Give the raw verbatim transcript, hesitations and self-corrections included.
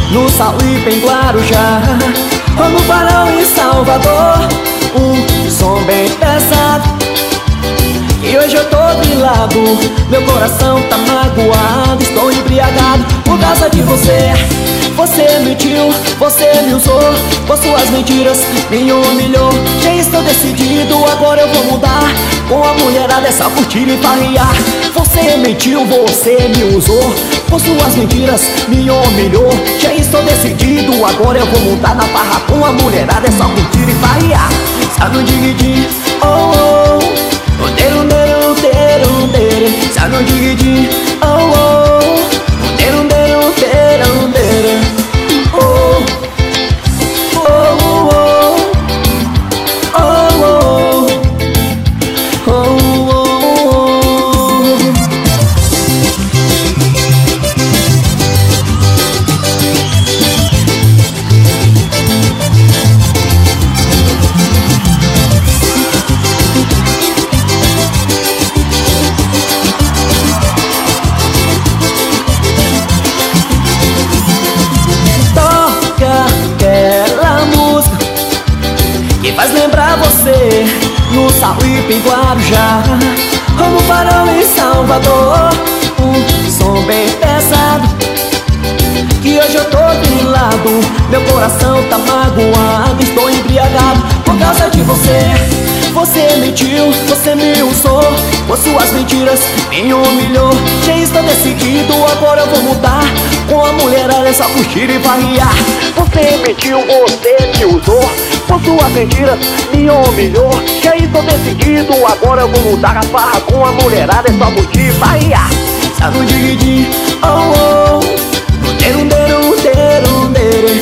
no Sauípe em Guarujá, ou no Barão em Salvador. Um som bem pesado, e hoje eu tô grilado, meu coração tá magoado, estou embriagado por causa de você. Você mentiu, você me usou, com suas mentiras me humilhou. Já estou decidido, agora eu vou mudar, com a mulherada é só curtir e farrear. Você mentiu, você me usou, com suas mentiras me humilhou. Já estou decidido, agora eu vou mudar, na farra com a mulherada é só curtir e farrear. Sabe no dig-dig, oh oh, o derum derum derum derum. Sabe no dig-dig, oh oh, o derum derum derum derum. Oh, oh, oh, oh, oh, oh, oh, oh. Faz lembrar você no Sauípe em Guarujá, ou no Barão em Salvador. Um som bem pesado, que hoje eu tô grilado, meu coração tá magoado, estou embriagado por causa de você. Você mentiu, você me usou, com suas mentiras me humilhou. Já estou decidido, agora eu vou mudar, com a mulherada é só curtir e farrear. Você mentiu, você me usou, com suas mentiras me humilhou. Já estou decidido, agora eu vou mudar, a farra com a mulherada é só curtir e farrear. Sabe o dig-dig, oh oh, o derum derum derum derum.